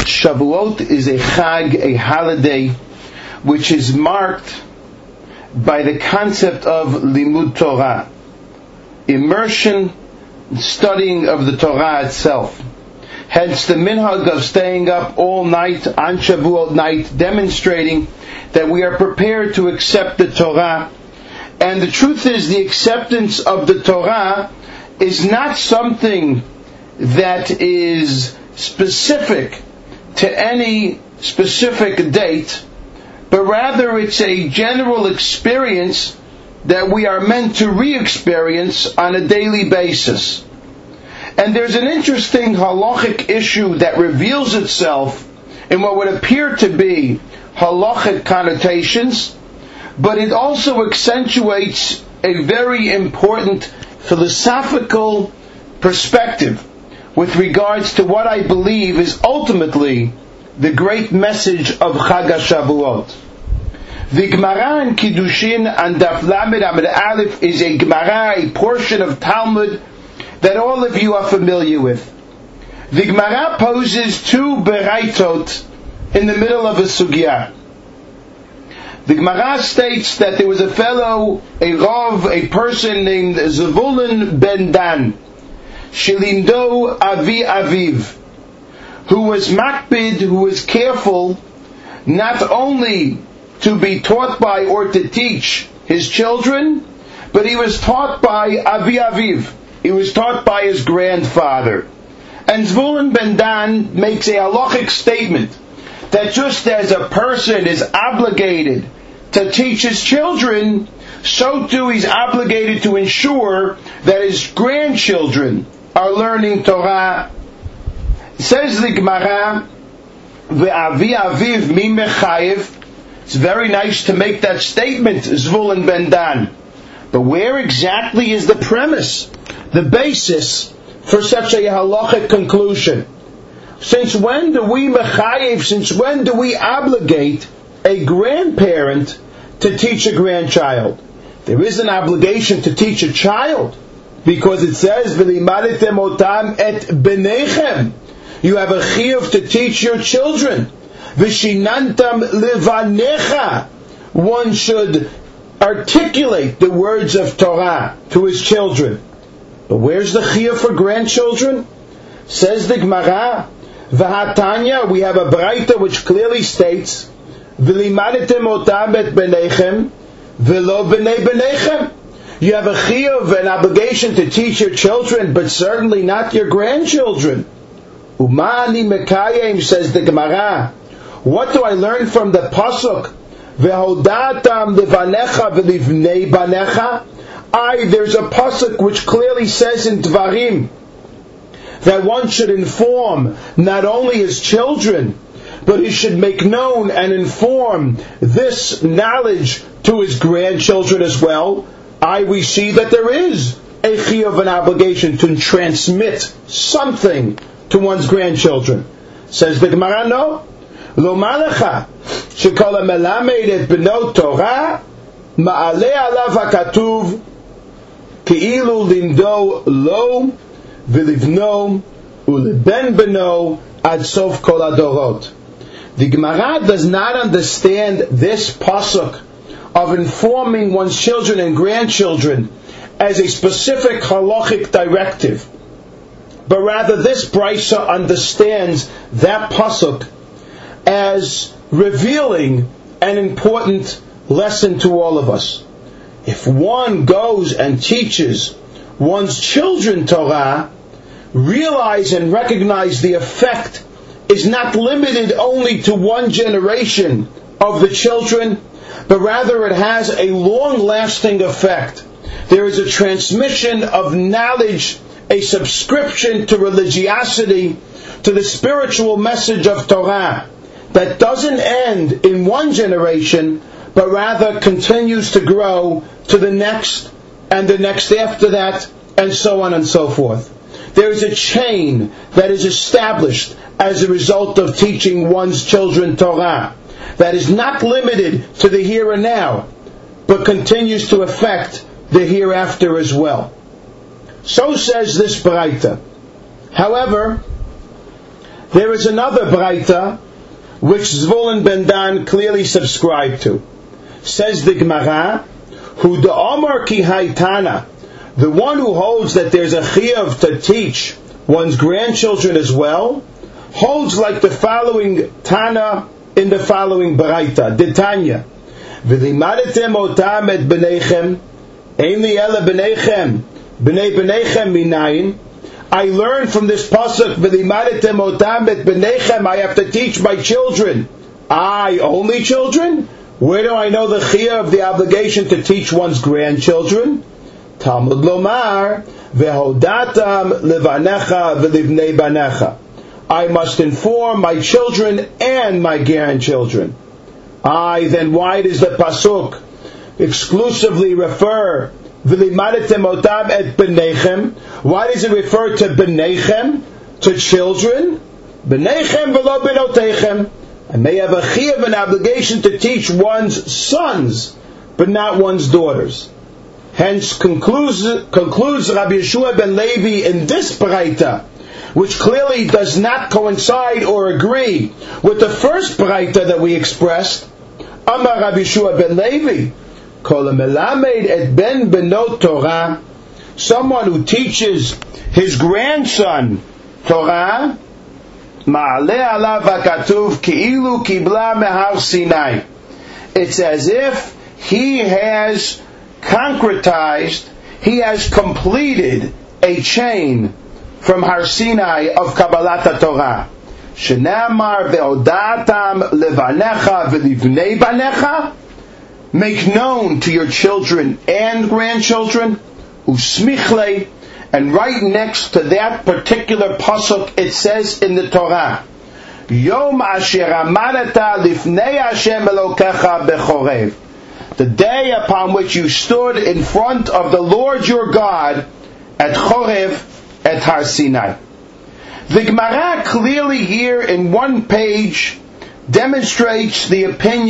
Shavuot is a chag, a holiday, which is marked by the concept of limud Torah, immersion, studying of the Torah itself. Hence the minhag of staying up all night on Shavuot night, demonstrating that we are prepared to accept the Torah. And the truth is, the acceptance of the Torah is not something that is specific to any specific date, but rather it's a general experience that we are meant to re-experience on a daily basis. And there's an interesting halachic issue that reveals itself in what would appear to be halachic connotations, but it also accentuates a very important philosophical perspective with regards to what I believe is ultimately the great message of Chag HaShavuot. The Gemara in Kiddushin and Daf Lamed Amud Aleph is a Gemara, a portion of Talmud that all of you are familiar with. The Gemara poses two beraitot in the middle of a sugya. The Gemara states that there was a fellow, a Rav, a person named Zvulun ben Dan, Shilimdo Avi Aviv, who was makpid, who was careful not only to be taught by or to teach his children, but he was taught by Avi Aviv. He was taught by his grandfather. And Zvulun ben Dan makes a halachic statement that just as a person is obligated to teach his children, so too he's obligated to ensure that his grandchildren are learning Torah. Says the Gemara, Ve'avi aviv mi mechayev. It's very nice to make that statement, Zvulun ben Dan. But where exactly is the premise, the basis for such a halachic conclusion? Since when do we mechayev, since when do we obligate a grandparent to teach a grandchild? There is an obligation to teach a child, because it says, V'limaditem otam et benechem. You have a chiyuv to teach your children. V'shinantam levanecha. One should articulate the words of Torah to his children. But where's the chiyuv for grandchildren? Says the Gemara, V'hatanya, we have a braita which clearly states, V'limaditem otam et benechem, v'lo b'nei benechem. You have a chiyuv, an obligation to teach your children, but certainly not your grandchildren. Umani mekayim, says the Gemara. What do I learn from the pasuk? V'hodatam levanecha v'livnei banecha. There's a pasuk which clearly says in Dvarim that one should inform not only his children, but he should make known and inform this knowledge to his grandchildren as well. We see that there is a chiyuv, an obligation to transmit something to one's grandchildren. Says the Gemara, no. Lo malacha shekol melamed et beno Torah ma'ale alav hakatuv ki'ilu limdo lo v'livno u'leben beno ad sof kol adorot. The Gemara does not understand this pasuk of informing one's children and grandchildren as a specific halachic directive, but rather this brisa understands that pasuk as revealing an important lesson to all of us. If one goes and teaches one's children Torah, realize and recognize the effect is not limited only to one generation of the children, but rather it has a long-lasting effect. There is a transmission of knowledge, a subscription to religiosity, to the spiritual message of Torah, that doesn't end in one generation, but rather continues to grow to the next, and the next after that, and so on and so forth. There is a chain that is established as a result of teaching one's children Torah, that is not limited to the here and now, but continues to affect the hereafter as well. So says this Baraita. However, There is another Braita which Zvulun ben Dan clearly subscribed to. Says the Gemara, Hu da'amar ki haytana, the one who holds that there's a chiyuv to teach one's grandchildren as well, holds like the following Tana in the following Braita, Ditanya, V'limadetem otam et b'neichem, ein li ela b'neichem, b'nei b'neichem minayin. I learned from this pasuk, V'limadetem otam et b'neichem, I have to teach my children. I, only children? Where do I know the chiyuv of the obligation to teach one's grandchildren? Talmud lomar, Vehodatam levanecha v'livnei banecha. I must inform my children and my grandchildren. Then why does the pasuk exclusively refer v'limadetem otam et b'neichem? Why does it refer to b'neichem, to children? B'neichem v'lo b'noteichem. I may have a chiyuv, an obligation to teach one's sons, but not one's daughters. Hence concludes Rabbi Yeshua ben Levi in this Braita, which clearly does not coincide or agree with the first Braita that we expressed. Amar Rabbi Yeshua ben Levi, Kol melamed et ben benot Torah, someone who teaches his grandson Torah, Ma'aleh alav hakatuv ki'ilu kibla mehar Sinai. It's as if he has concretized, he has completed a chain from Har Sinai of Kabbalat Torah. Shenamar ve'odatam levanecha v'livnei banecha, make known to your children and grandchildren, usmichle, and right next to that particular pasuk it says in the Torah, Yom asher amadata lifnei Hashem Elokecha bechorev, the day upon which you stood in front of the Lord your God at Chorev, at Har Sinai. The Gemara clearly here in one page demonstrates the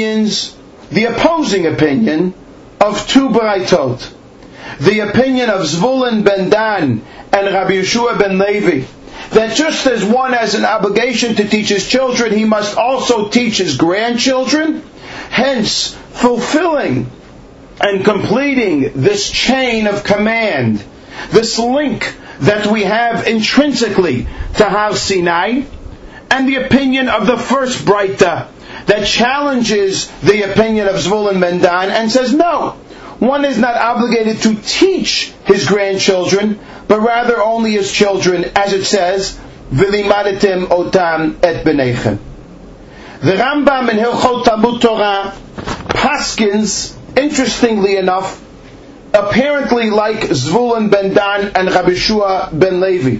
opposing opinion of two Braitot. The opinion of Zvulun ben Dan and Rabbi Yeshua ben Levi, that just as one has an obligation to teach his children, he must also teach his grandchildren, hence fulfilling and completing this chain of command, this link that we have intrinsically to Har Sinai, and the opinion of the first Braita that challenges the opinion of Zvulun ben Dan and says, no, one is not obligated to teach his grandchildren, but rather only his children, as it says, V'limadetem otam et b'neichem. The Rambam in Hilchot Talmud Torah paskins, interestingly enough, apparently like Zvulun ben Dan and Rabbi Yeshua ben Levi.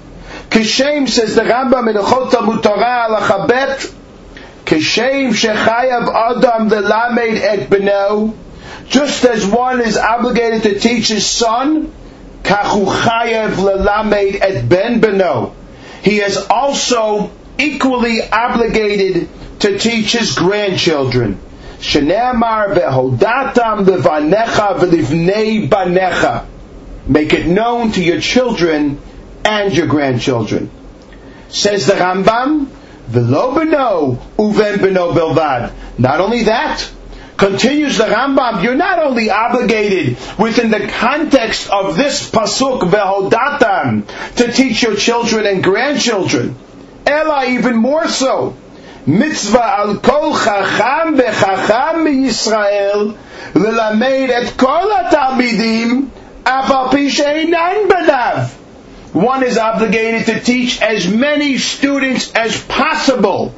Kishem, says the Rambam in Hilchot Talmud Torah Alachabet, Kishem shechayav adam v'lamed et beno, just as one is obligated to teach his son, kachu chayav lelamed et ben beno, he is also equally obligated to teach his grandchildren. Shene'amar ve'hodatam levanecha v'livnei banecha, make it known to your children and your grandchildren. Says the Rambam, v'lo beno uven beno bilvad. Not only that, continues the Rambam, you're not only obligated within the context of this pasuk ve'hodatam to teach your children and grandchildren, ela, even more so, mitzvah al kol chacham bechacham miYisrael lelamed et kol hatalmidim af al pi she'einan banav. One is obligated to teach as many students as possible,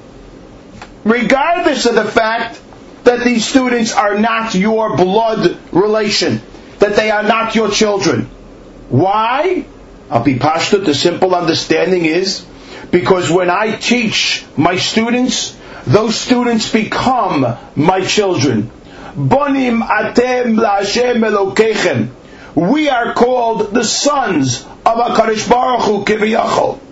regardless of the fact that these students are not your blood relation, that they are not your children. Why? Al pi pashta, the simple understanding is, because when I teach my students, those students become my children. Bonim atem la'Hashem Elokechem. We are called the sons of HaKadosh Baruch Hu Kiviyachol.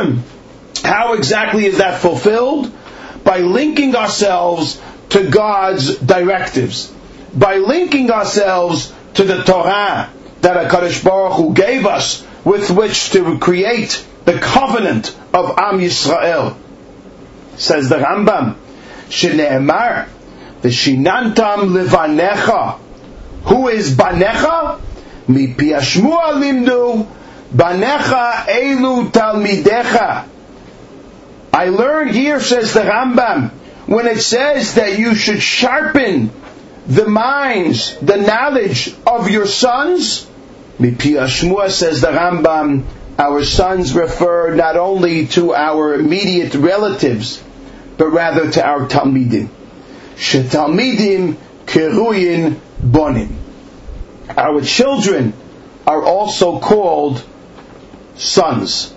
How exactly is that fulfilled? By linking ourselves to God's directives, by linking ourselves to the Torah that HaKadosh Baruch Hu gave us, with which to create the covenant of Am Yisrael. Says the Rambam, Shne'emar, V'shinantam levanecha. Who is Banecha? Mipi Shmuel limdu, Banecha elu talmidecha. I learned here, says the Rambam, when it says that you should sharpen the minds, the knowledge of your sons, Mipi Shmuel, says the Rambam, our sons refer not only to our immediate relatives, but rather to our Talmidim. Shetalmidim keruyin bonim. Our children are also called sons.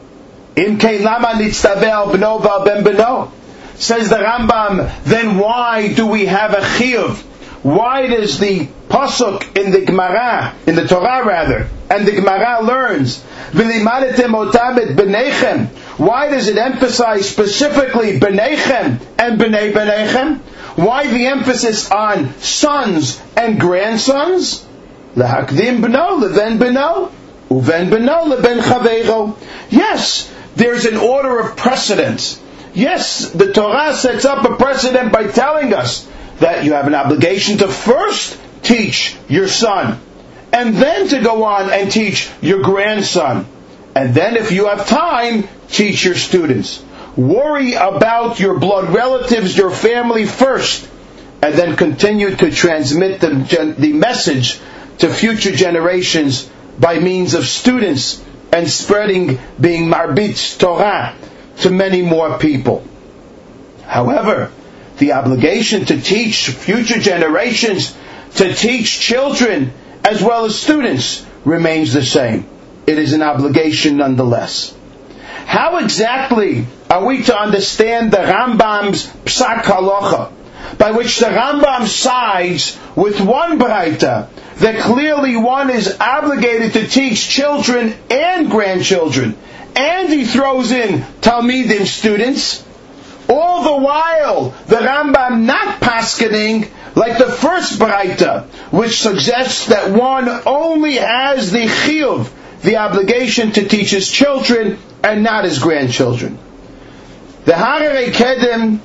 Im kein lama nitztabeh b'no v'ben b'no. Says the Rambam, then why do we have a chiyuv? Why does the pasuk in the Gemara, in the Torah rather, and the Gemara learns, v'limadetem otam et b'neichem? Why does it emphasize specifically b'neichem and b'nei b'neichem? Why the emphasis on sons and grandsons? L'hakdim b'no l'ven b'no, uven b'no l'ben chaveiro. Yes, there's an order of precedence. Yes, the Torah sets up a precedent by telling us that you have an obligation to first teach your son, and then to go on and teach your grandson. And then if you have time, teach your students. Worry about your blood relatives, your family first, and then continue to transmit the message to future generations by means of students and spreading, being marbitz Torah to many more people. However, the obligation to teach future generations, to teach children as well as students, remains the same. It is an obligation nonetheless. How exactly are we to understand the Rambam's Psak Halacha, by which the Rambam sides with one Braita that clearly one is obligated to teach children and grandchildren, and he throws in Talmidim, students, all the while the Rambam not paskening like the first Braita, which suggests that one only has the chiyuv, the obligation to teach his children and not his grandchildren. The Hararei Kedem,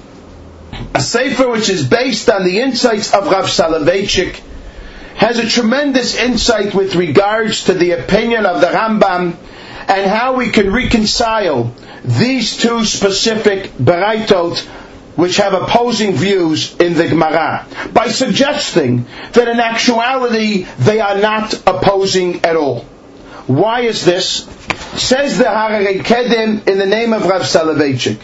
a sefer which is based on the insights of Rav Soloveitchik, has a tremendous insight with regards to the opinion of the Rambam and how we can reconcile these two specific Baraitot which have opposing views in the Gemara, by suggesting that in actuality they are not opposing at all. Why is this? Says the Hararei Kedem in the name of Rav Soloveitchik,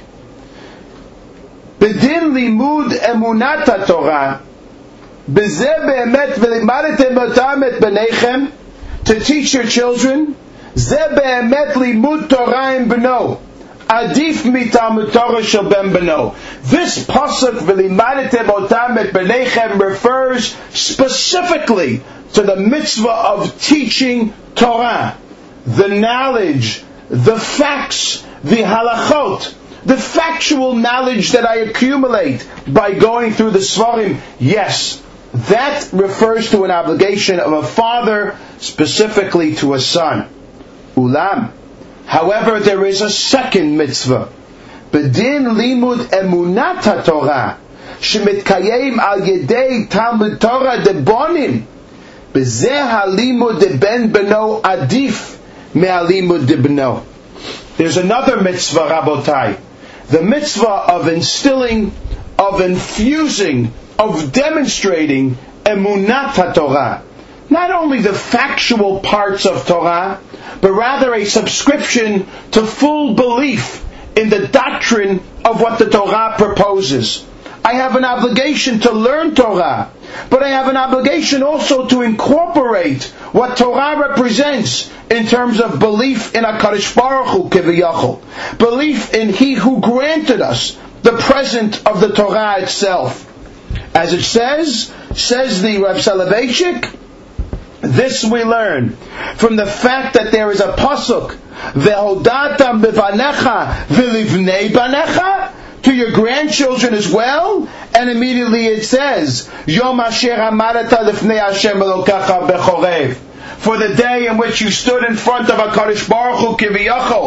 Bedin limud emunat haTorah, bezeh be'emet v'limadetem otam et b'neichem, to teach your children, zeh be'emet limud Torah im b'no, adif mitalmud Torah shel ben b'no. This pasuk v'limadetem otam et b'neichem refers specifically to the mitzvah of teaching Torah, the knowledge, the facts, the halachot, the factual knowledge that I accumulate by going through the Svarim. Yes, that refers to an obligation of a father specifically to a son. Ulam. However, there is a second mitzvah. Bedin limud emunat haTorah, shemitkayim al yedei Talmud Torah debonim, bezeh halimud de ben beno adif me'alimud de beno. There's another mitzvah, Rabotai. The mitzvah of instilling, of infusing, of demonstrating emunat haTorah. Not only the factual parts of Torah, but rather a subscription to full belief in the doctrine of what the Torah proposes. I have an obligation to learn Torah, but I have an obligation also to incorporate what Torah represents in terms of belief in HaKadosh Baruch Hu Kiviyachol, belief in He who granted us the present of the Torah itself. As it says the Rav Soloveitchik, this we learn from the fact that there is a pasuk, Ve'hodatam bevanecha v'livnei banecha, to your grandchildren as well, and immediately it says, Yom asher amarata lifnei Hashem Elokecha bechorev, for the day in which you stood in front of HaKadosh Baruch Hu Kiviyachol,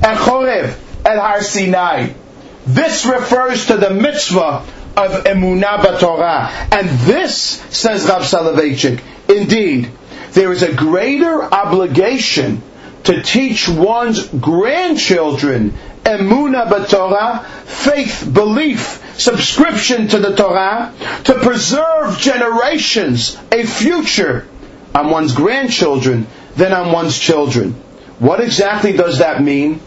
at Chorev, at Har Sinai. This refers to the mitzvah of Emunah B'Torah. And this, says Rav Soloveitchik, indeed, there is a greater obligation to teach one's grandchildren Emunah B'Torah, faith, belief, subscription to the Torah, to preserve generations, a future on one's grandchildren than on one's children. What exactly does that mean?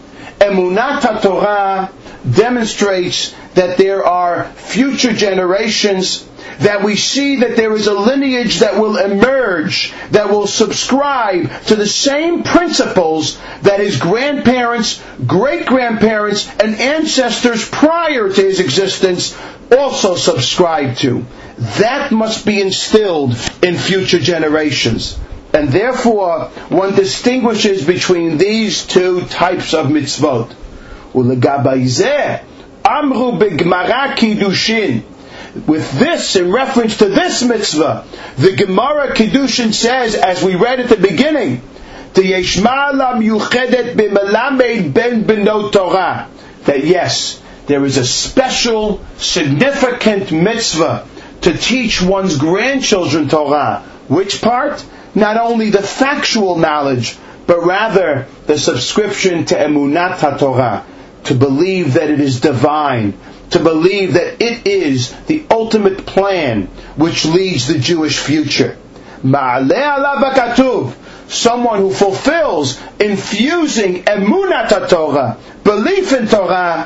Emunat Torah demonstrates that there are future generations, that we see that there is a lineage that will emerge, that will subscribe to the same principles that his grandparents, great-grandparents, and ancestors prior to his existence also subscribed to. That must be instilled in future generations. And therefore, one distinguishes between these two types of mitzvot. Ulegabay zeh, amru begmara kiddushin. With this, in reference to this mitzvah, the Gemara Kiddushin says, as we read at the beginning, T'yeshma la miyuchedet b'melamed ben benot Torah, that yes, there is a special, significant mitzvah to teach one's grandchildren Torah. Which part? Not only the factual knowledge, but rather the subscription to Emunat HaTorah, to believe that it is divine, to believe that it is the ultimate plan which leads the Jewish future. Ma'aleh alav hakatuv, someone who fulfills infusing Emunat HaTorah, belief in Torah,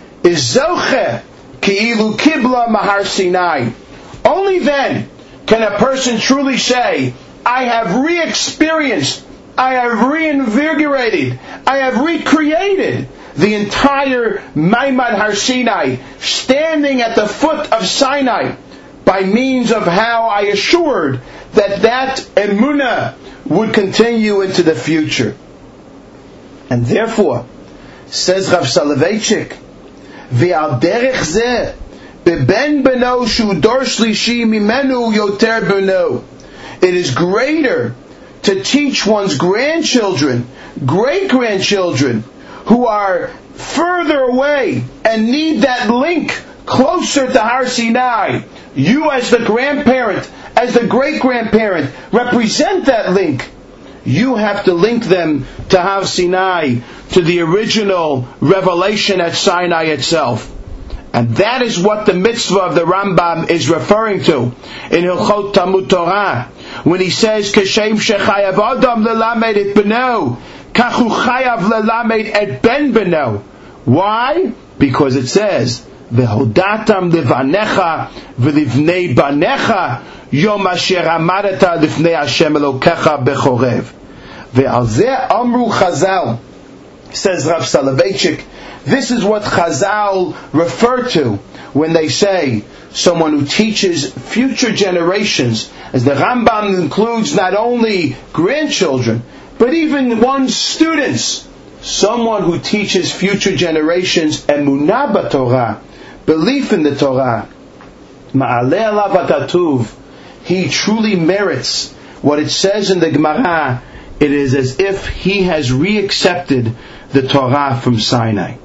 is zoche ki'ilu kibla mahar Sinai. Only then can a person truly say, I have re-experienced, I have reinvigorated, I have recreated the entire Maimad Har Sinai, standing at the foot of Sinai, by means of how I assured that emunah would continue into the future. And therefore, says Rav Soloveitchik, V'al derech zeh, beben beno shu dor shlishi mimenu yoter beno. It is greater to teach one's grandchildren, great-grandchildren, who are further away and need that link closer to Har Sinai. You as the grandparent, as the great-grandparent, represent that link. You have to link them to Har Sinai, to the original revelation at Sinai itself. And that is what the mitzvah of the Rambam is referring to in Hilchot Talmud Torah, when he says, "Kashem shechayav adam lelamed et beno, kachu chayav lelamed et ben beno." Why? Because it says, "V'hodatam levanecha v'livnei banecha yom asher amadata lifnei Hashem Elokecha bechorev." Ve'al zeh amru Chazal, says Rav Soloveitchik. This is what Chazal refer to when they say someone who teaches future generations, as the Rambam includes not only grandchildren, but even one's students. Someone who teaches future generations Emunah B'Torah, belief in the Torah, Ma'aleh alav hakatuv, he truly merits what it says in the Gemara. It is as if he has re-accepted the Torah from Sinai.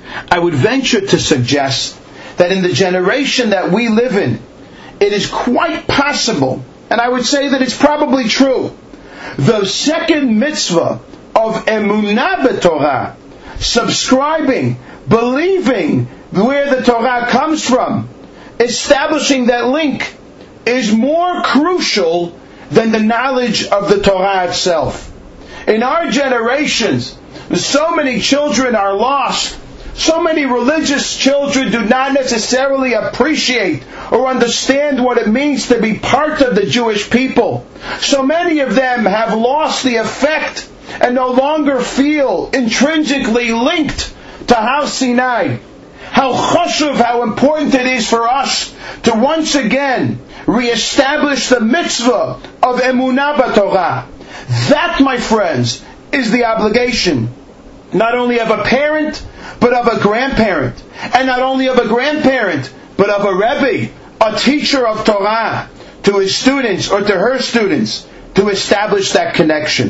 I would venture to suggest that in the generation that we live in, it is quite possible, and I would say that it's probably true, the second mitzvah of Emunah B'Torah, subscribing, believing where the Torah comes from, establishing that link, is more crucial than the knowledge of the Torah itself. In our generations, so many children are lost. So many religious children do not necessarily appreciate or understand what it means to be part of the Jewish people. So many of them have lost the effect and no longer feel intrinsically linked to Har Sinai. How chashuv, how important it is for us to once again reestablish the mitzvah of Emunah B'Torah. That, my friends, is the obligation, not only of a parent, but of a grandparent. And not only of a grandparent, but of a Rebbe, a teacher of Torah, to his students or to her students, to establish that connection.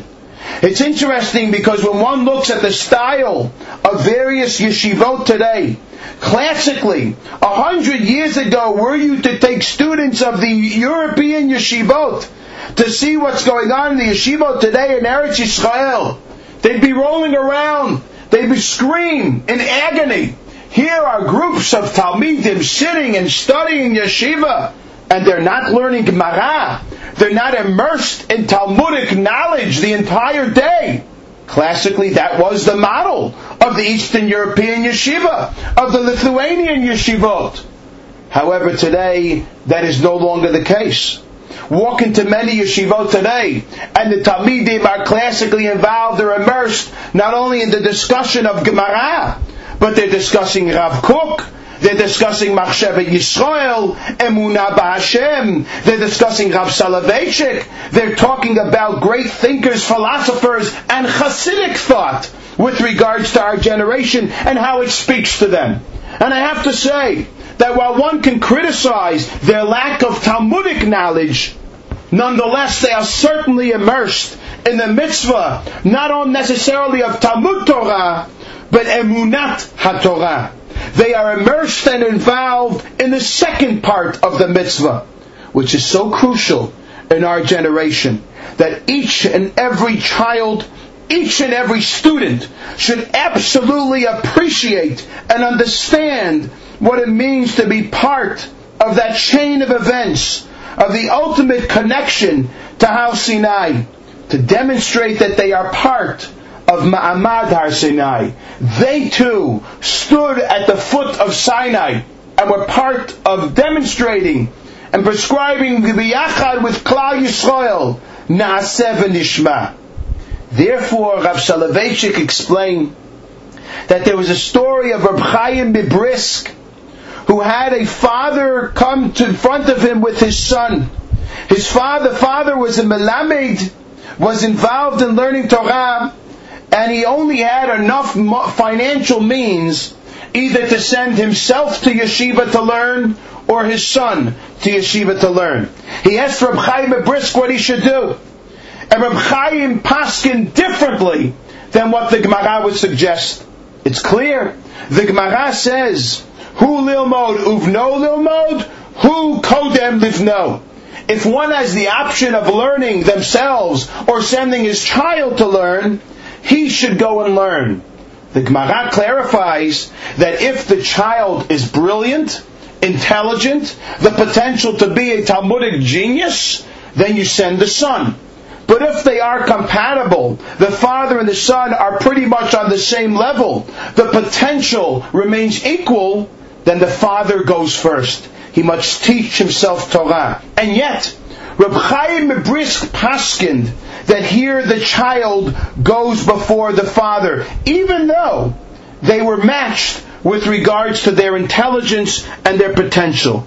It's interesting because when one looks at the style of various yeshivot today, classically, 100 years ago, were you to take students of the European yeshivot to see what's going on in the yeshivot today in Eretz Yisrael, they'd be rolling around, they'd be screaming in agony. Here are groups of Talmidim sitting and studying yeshiva, and they're not learning Gemara. They're not immersed in Talmudic knowledge the entire day. Classically, that was the model of the Eastern European yeshiva, of the Lithuanian yeshivot. However, today, that is no longer the case. Walk into many yeshivot today, and the Talmidim are classically involved or immersed not only in the discussion of Gemara, but they're discussing Rav Kook, they're discussing Machshavah Yisrael, Emunah B'Hashem, they're discussing Rav Soloveitchik, they're talking about great thinkers, philosophers, and Hasidic thought with regards to our generation and how it speaks to them. And I have to say that while one can criticize their lack of Talmudic knowledge, nonetheless they are certainly immersed in the mitzvah, not only necessarily of Talmud Torah, but Emunat HaTorah. They are immersed and involved in the second part of the mitzvah, which is so crucial in our generation, that each and every child, each and every student should absolutely appreciate and understand what it means to be part of that chain of events, of the ultimate connection to Har Sinai, to demonstrate that they are part of Ma'amad Har Sinai. They too stood at the foot of Sinai and were part of demonstrating and prescribing b'yachad with Klal Yisrael, Na'aseh v'nishma. Therefore, Rav Soloveitchik explained that there was a story of Reb Chaim Mibrisk, who had a father come to in front of him with his son. His father was a melamed, was involved in learning Torah, and he only had enough financial means either to send himself to yeshiva to learn or his son to yeshiva to learn. He asked Reb Chaim Mibrisk what he should do. And Reb Chaim paskin differently than what the Gemara would suggest. It's clear. The Gemara says, Hu lilmod uvno lilmod, hu kodem livno. If one has the option of learning themselves or sending his child to learn, he should go and learn. The Gemara clarifies that if the child is brilliant, intelligent, the potential to be a Talmudic genius, then you send the son. But if they are compatible, the father and the son are pretty much on the same level, the potential remains equal, then the father goes first. He must teach himself Torah. And yet, Reb Chaim Mibrisk paskind that here the child goes before the father, even though they were matched with regards to their intelligence and their potential.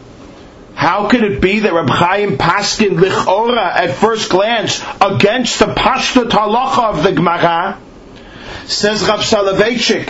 How could it be that Reb Chaim paskind lichora at first glance against the Pashtut halacha of the Gemara? Says Rav Soloveitchik,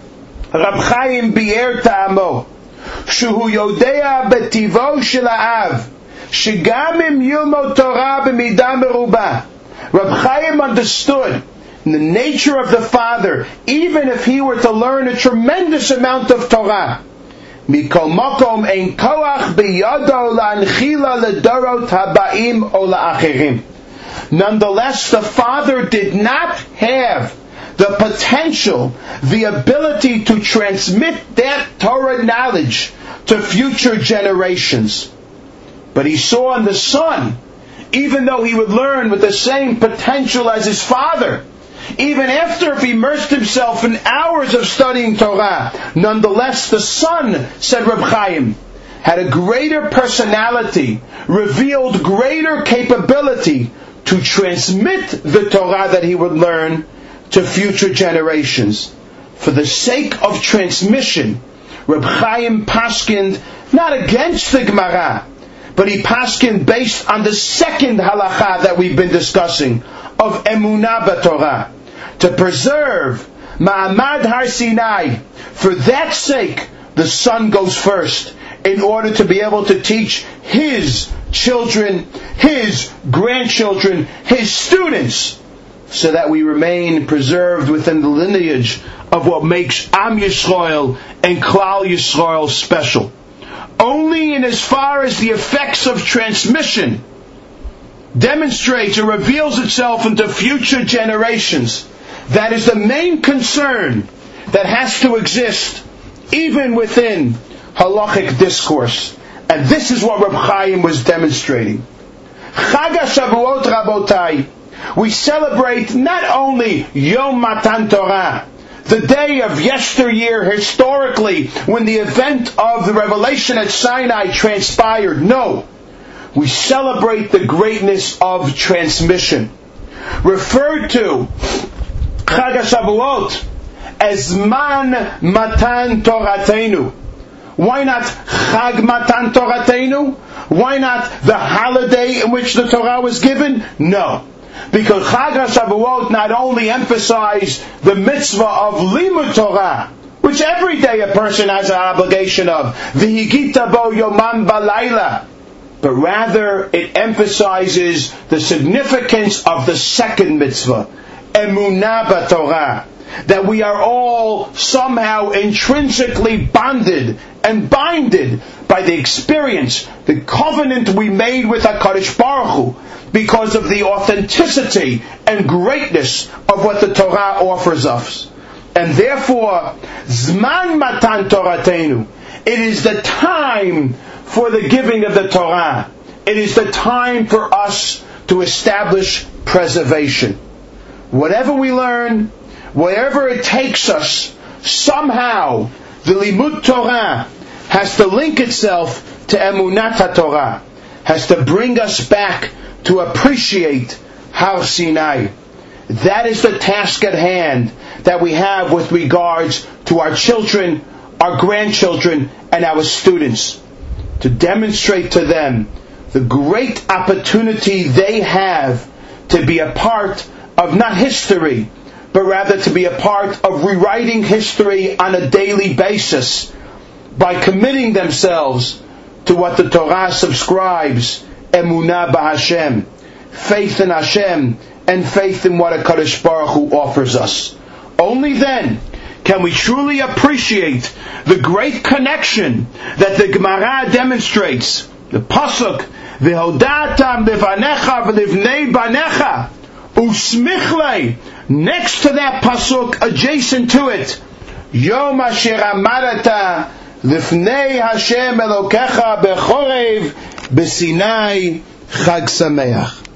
Reb Chaim bi'er ta'amo, shuhu yodea betivo shel ha'av, shegam im yilmod Torah b'midah merubah. Reb Chaim understood the nature of the father, even if he were to learn a tremendous amount of Torah. Mikol makom ein koach biyado la'anchila ledorot haba'im o la'acherim. Nonetheless, the father did not have the potential, the ability to transmit that Torah knowledge to future generations. But he saw in the son, even though he would learn with the same potential as his father, even after he immersed himself in hours of studying Torah, nonetheless the son, said Reb Chaim, had a greater personality, revealed greater capability to transmit the Torah that he would learn to future generations. For the sake of transmission, Reb Chaim paskind not against the Gemara, but he paskind based on the second halacha that we've been discussing, of Emunah b'Torah, to preserve Ma'amad Har Sinai. For that sake, the son goes first, in order to be able to teach his children, his grandchildren, his students, so that we remain preserved within the lineage of what makes Am Yisrael and Klal Yisrael special. Only in as far as the effects of transmission demonstrates or reveals itself into future generations, that is the main concern that has to exist even within halachic discourse. And this is what Reb Chaim was demonstrating. Chag HaShavuot, Rabotai, we celebrate not only Yom Matan Torah, the day of yesteryear historically when the event of the revelation at Sinai transpired. No, we celebrate the greatness of transmission. Referred to Chag HaShavuot as Man Matan Toratenu. Why not Chag Matan Toratenu? Why not the holiday in which the Torah was given? No. Because Chag HaShavuot not only emphasized the mitzvah of Limud Torah, which every day a person has an obligation of, V'higita bo yomam balayla, but rather it emphasizes the significance of the second mitzvah, Emunah b'Torah, that we are all somehow intrinsically bonded and binded by the experience, the covenant we made with HaKadosh Baruch Hu, because of the authenticity and greatness of what the Torah offers us. And therefore, Zman Matan Toratenu, it is the time for the giving of the Torah. It is the time for us to establish preservation. Whatever we learn, wherever it takes us, somehow the Limud Torah has to link itself to Emunat HaTorah, has to bring us back to appreciate Har Sinai. That is the task at hand that we have with regards to our children, our grandchildren, and our students, to demonstrate to them the great opportunity they have to be a part of not history, but rather to be a part of rewriting history on a daily basis by committing themselves to what the Torah subscribes, Emunah b'Hashem, faith in Hashem, and faith in what HaKadosh Baruch Hu offers us. Only then can we truly appreciate the great connection that the Gemara demonstrates. The Pasuk, V'hodatam levanecha v'livnei banecha, Usmichlei, next to that Pasuk, adjacent to it, Yom asher amarata lifnei Hashem Elokecha bechorev b'Sinai Chag Sameach.